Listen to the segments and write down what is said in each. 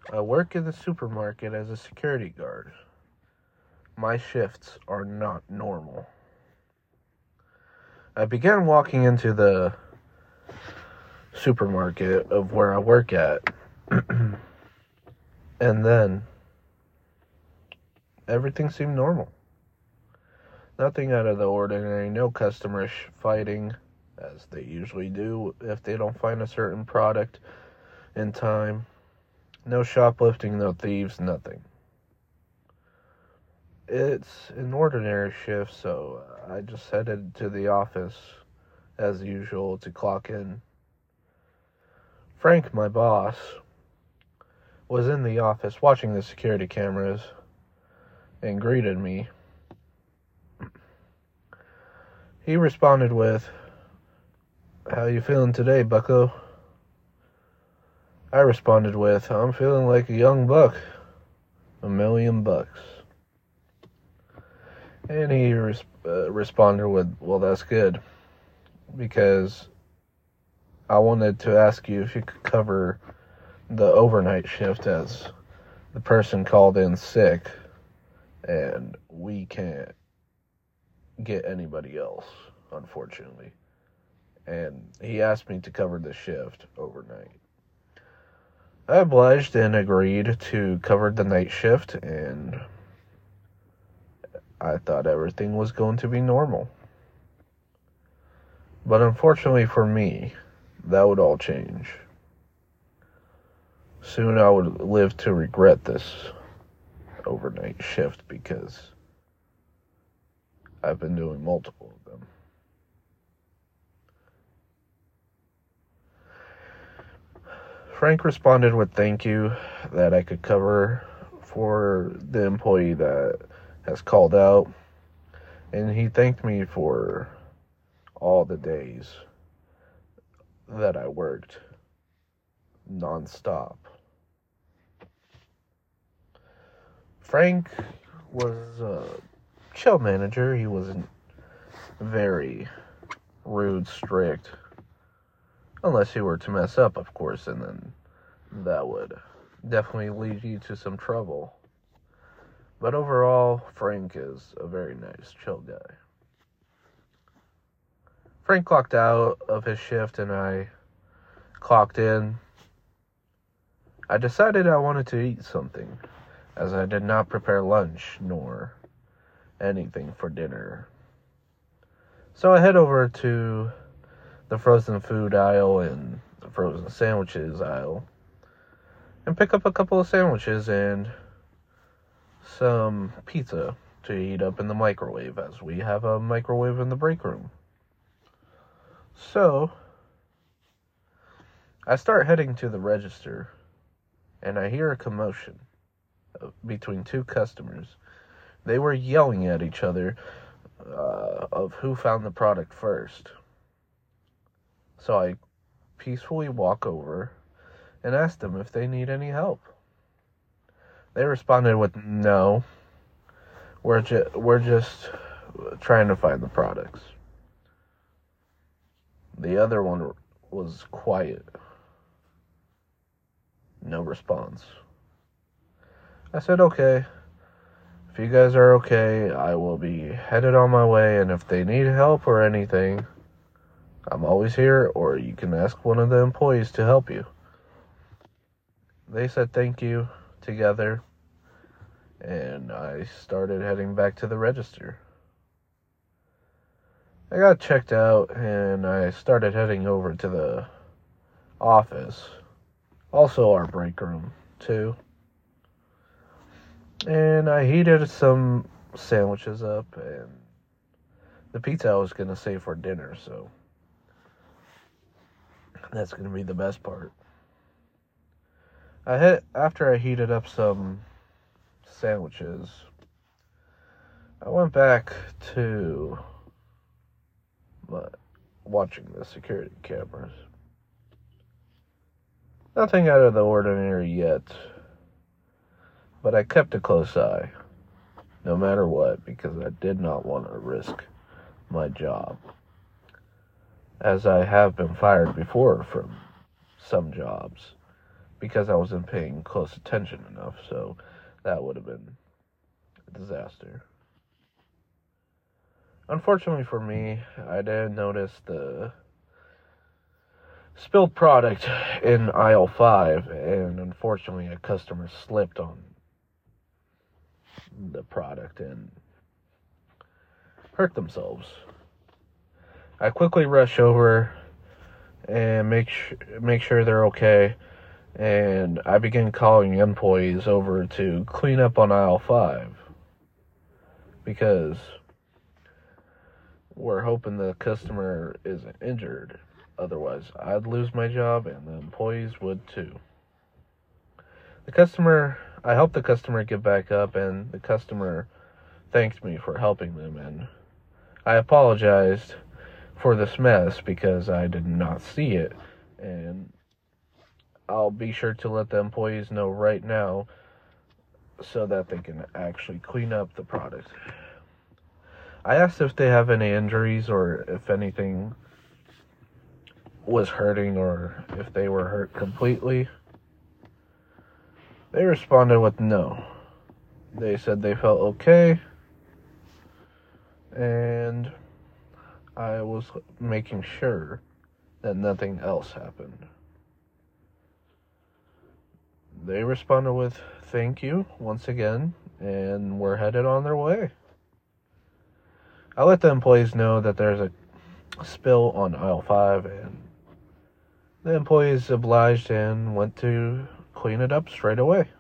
I work in the supermarket as a security guard. My shifts are not normal. I began walking into the supermarket of where I work at, and then everything seemed normal. Nothing out of the ordinary, no customers fighting, as they usually do if they don't find a certain product in time. No shoplifting, no thieves, nothing. It's an ordinary shift, so I just headed to the office as usual to clock in. Frank, my boss, was in the office watching the security cameras and greeted me. He responded with, "How you feeling today, bucko?" I responded with, "I'm feeling like a young buck, $1,000,000. And he responded with, "Well, that's good, because I wanted to ask you if you could cover the overnight shift as the person called in sick, and we can't get anybody else, unfortunately." And he asked me to cover the shift overnight. I obliged and agreed to cover the night shift, and I thought everything was going to be normal. But unfortunately for me, that would all change. Soon I would live to regret this overnight shift because I've been doing multiple of them. Frank responded with thank you that I could cover for the employee that has called out, and he thanked me for all the days that I worked nonstop. Frank was a chill manager. He wasn't very rude, strict, unless you were to mess up, of course, and then that would definitely lead you to some trouble. But overall, Frank is a very nice, chill guy. Frank clocked out of his shift and I clocked in. I decided I wanted to eat something, as I did not prepare lunch nor anything for dinner. So I head over to the frozen food aisle and the frozen sandwiches aisle and pick up a couple of sandwiches and some pizza to heat up in the microwave, as we have a microwave in the break room. So I start heading to the register and I hear a commotion between two customers. They were yelling at each other of who found the product first. So I peacefully walk over and ask them if they need any help. They responded with, "No, we're just trying to find the products." The other one was quiet. No response. I said, "Okay, if you guys are okay, I will be headed on my way, and if they need help or anything, I'm always here, or you can ask one of the employees to help you." They said thank you together, and I started heading back to the register. I got checked out, and I started heading over to the office, also our break room, too. And I heated some sandwiches up, and the pizza I was going to save for dinner, so that's going to be the best part. After I heated up some sandwiches, I went back to watching the security cameras. Nothing out of the ordinary yet, but I kept a close eye, no matter what, because I did not want to risk my job, as I have been fired before from some jobs because I wasn't paying close attention enough, so that would have been a disaster. Unfortunately for me, I didn't notice the spilled product in aisle 5, and unfortunately a customer slipped on the product and hurt themselves. I quickly rush over and make sure they're okay, and I begin calling employees over to clean up on aisle 5 because we're hoping the customer isn't injured. Otherwise, I'd lose my job and the employees would too. I helped the customer get back up, and the customer thanked me for helping them, and I apologized for this mess because I did not see it, and I'll be sure to let the employees know right now so that they can actually clean up the product. I asked if they have any injuries or if anything was hurting or if they were hurt completely. They responded with no. They said they felt okay, and I was making sure that nothing else happened. They responded with thank you once again, and we're headed on their way. I let the employees know that there's a spill on aisle 5, and the employees obliged and went to clean it up straight away.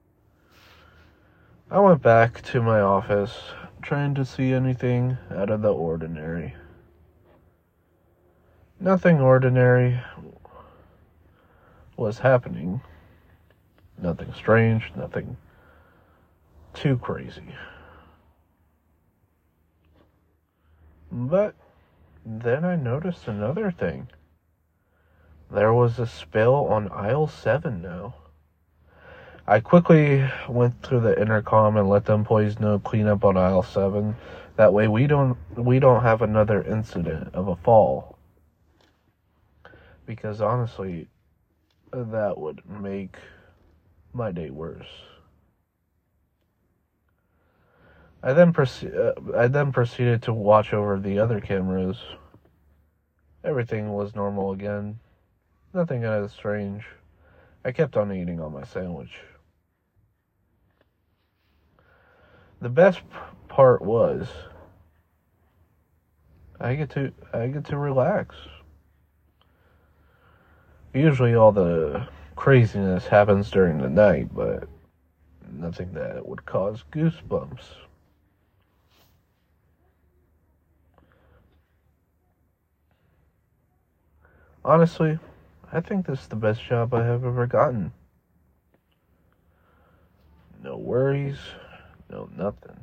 I went back to my office, trying to see anything out of the ordinary. Nothing ordinary was happening. Nothing strange, nothing too crazy. But then I noticed another thing. There was a spill on aisle 7 now. I quickly went through the intercom and let the employees know clean up on aisle 7. That way we don't have another incident of a fall. Because honestly, that would make my day worse. I then proceeded to watch over the other cameras. Everything was normal again. Nothing out of strange. I kept on eating on my sandwich. The best part was I get to relax. Usually all the craziness happens during the night, but nothing that would cause goosebumps. Honestly, I think this is the best job I have ever gotten. No worries, no nothing.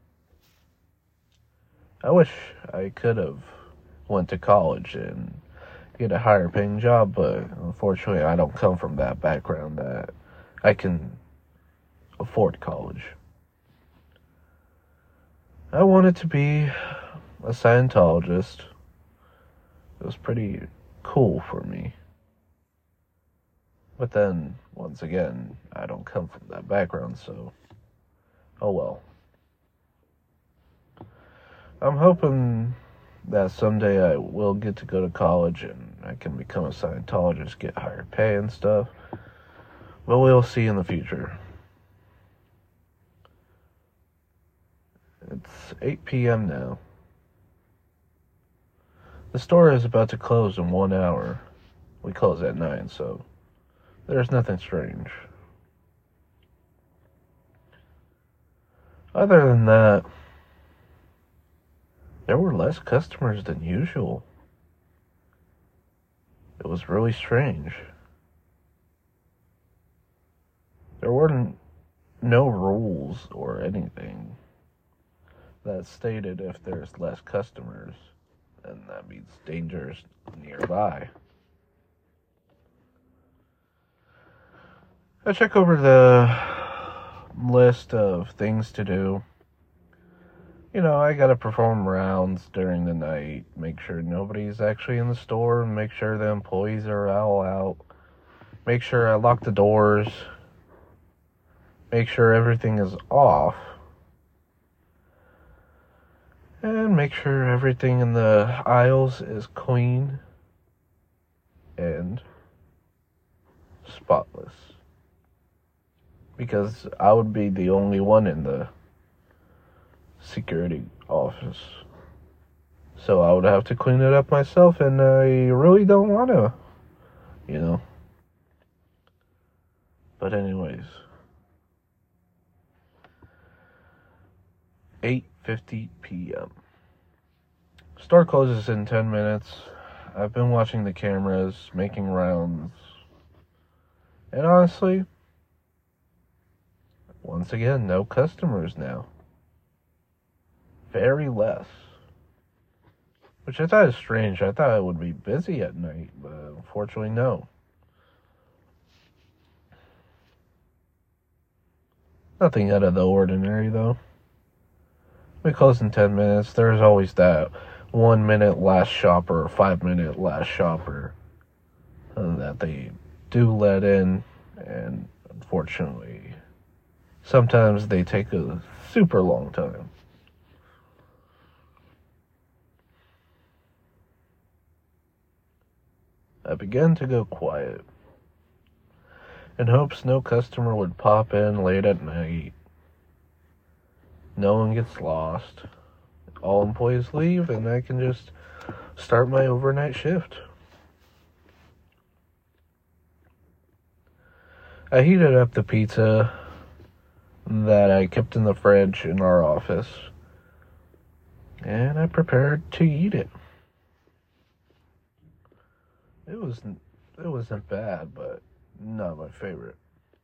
I wish I could have went to college and get a higher paying job, but unfortunately I don't come from that background that I can afford college. I wanted to be a Scientologist. It was pretty cool for me. But then, once again, I don't come from that background, so oh well. I'm hoping that someday I will get to go to college and I can become a Scientologist, get higher pay and stuff. But we'll see in the future. It's 8 p.m. now. The store is about to close in 1 hour. We close at 9, so there's nothing strange. Other than that, there were less customers than usual. It was really strange. There weren't no rules or anything that stated if there's less customers, then that means dangers nearby. I check over the list of things to do. You know, I gotta perform rounds during the night, make sure nobody's actually in the store, and make sure the employees are all out. make sure I lock the doors, make sure everything is off, and make sure everything in the aisles is clean and spotless. Because I would be the only one in the security office. So I would have to clean it up myself, and I really don't want to, you know. But anyways, 8:50 p.m. Store closes in 10 minutes. I've been watching the cameras, making rounds. And honestly, once again, no customers now. Very less. Which I thought is strange. I thought it would be busy at night, but unfortunately, no. Nothing out of the ordinary, though. We close in 10 minutes. There's always that 1 minute last shopper or 5 minute last shopper that they do let in, and unfortunately, sometimes they take a super long time. I began to go quiet, in hopes no customer would pop in late at night. No one gets lost. All employees leave, and I can just start my overnight shift. I heated up the pizza that I kept in the fridge in our office, and I prepared to eat it. It wasn't bad, but not my favorite.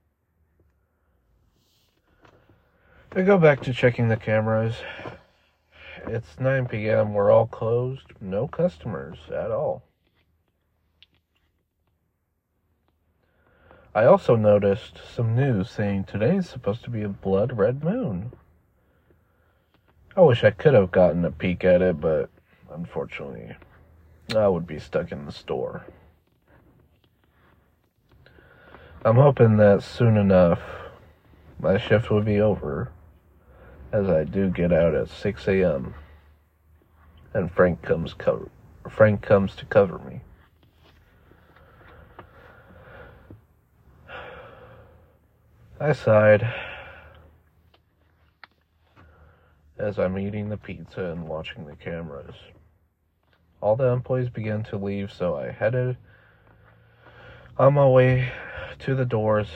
I go back to checking the cameras. It's 9 p.m. We're all closed. No customers at all. I also noticed some news saying today is supposed to be a blood red moon. I wish I could have gotten a peek at it, but unfortunately, I would be stuck in the store. I'm hoping that soon enough my shift will be over, as I do get out at 6 a.m. and Frank comes to cover me. I sighed as I'm eating the pizza and watching the cameras. All the employees began to leave, so I headed on my way to the doors,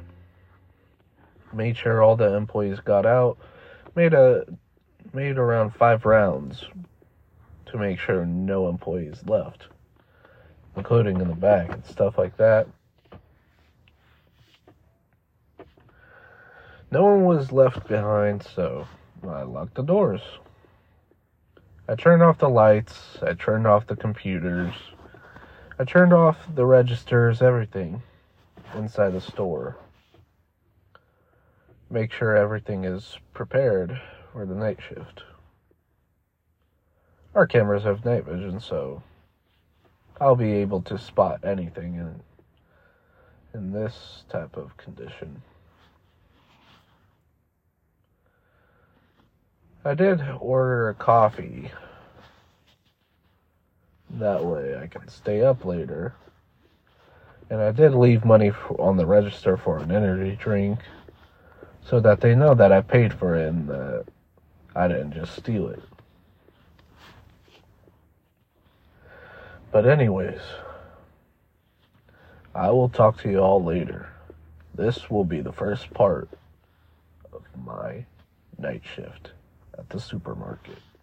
made sure all the employees got out, made around 5 rounds to make sure no employees left, including in the back and stuff like that. No one was left behind, so I locked the doors. I turned off the lights, I turned off the computers, I turned off the registers, everything inside the store. Make sure everything is prepared for the night shift. Our cameras have night vision, so I'll be able to spot anything in this type of condition. I did order a coffee. That way I can stay up later. And I did leave money on the register for an energy drink, so that they know that I paid for it and that I didn't just steal it. But anyways, I will talk to you all later. This will be the first part of my night shift at the supermarket.